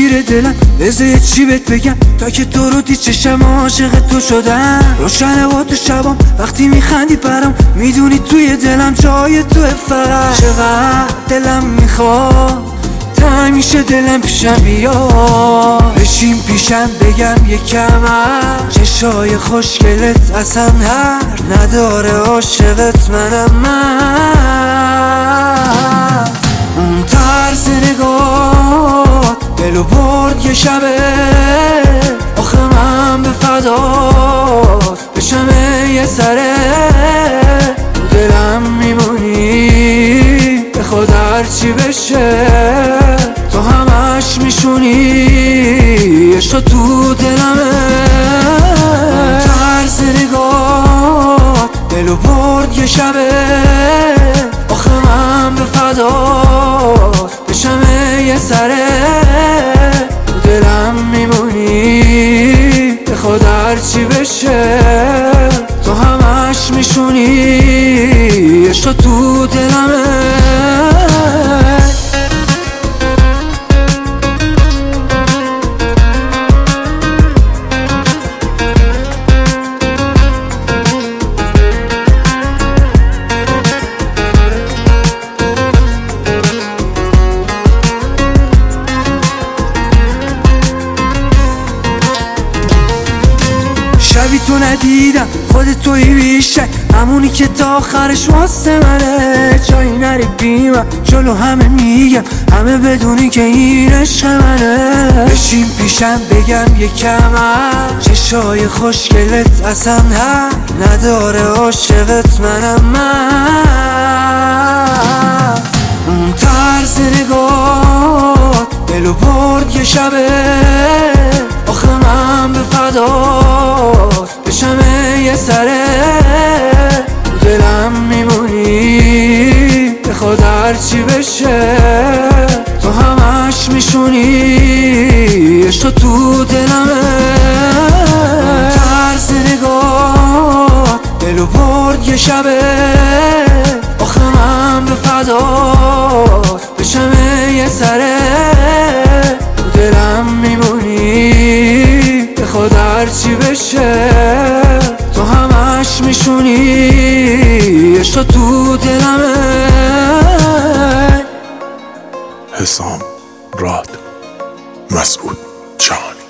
شیر دلم، بذار چی بهت بگم تا که تو رو دید چشم عاشق تو شدم. روشنه با تو شبام وقتی میخندی برام، میدونی توی دلم جای توه فقط. چقدر دلم میخواد تنگ میشه دلم پیشم بیا، بشین پیشم بگم یکم از چشای خوشگلت اصلا حرف نداره. عاشقت منم من. اون طرز نگاه دلو برد یه شبه، آخه من به فدات بشم یه سره. تو دلم میمونی به خود هرچی بشه، تو همش میشونی عشق تو دلمه. اون طرز نگاه دلو برد یه شبه، آخه من به فدات بشم یه سره. تو دلم میمونی به خود هرچی بشه، تو همش میشونی عشق تو دلمه. شبی تو ندیدم خودت توی بیشتر، همونی که تا آخرش واسه منه. جایی نری بیمم جلو همه میگم، همه بدونی که این عشق منه. بشین پیشم بگم یکم از چشای خوشگلت اصلا حرف نداره. عاشقت منم من. اون طرز نگاه دلو برد یه شبه، آخه من به فدات بشم یه سره. تو دلم میمونی به خود هرچی بشه، تو همش میشونی عشق تو دلمه. اون طرز نگاه دلو برد یه شبه، آخه من به فدات بشم یه سره. تو دلم میمونی به خود هرچی بشه، تو همش میشونی عشق تو دلمه. حسام راد مسعود جهانی.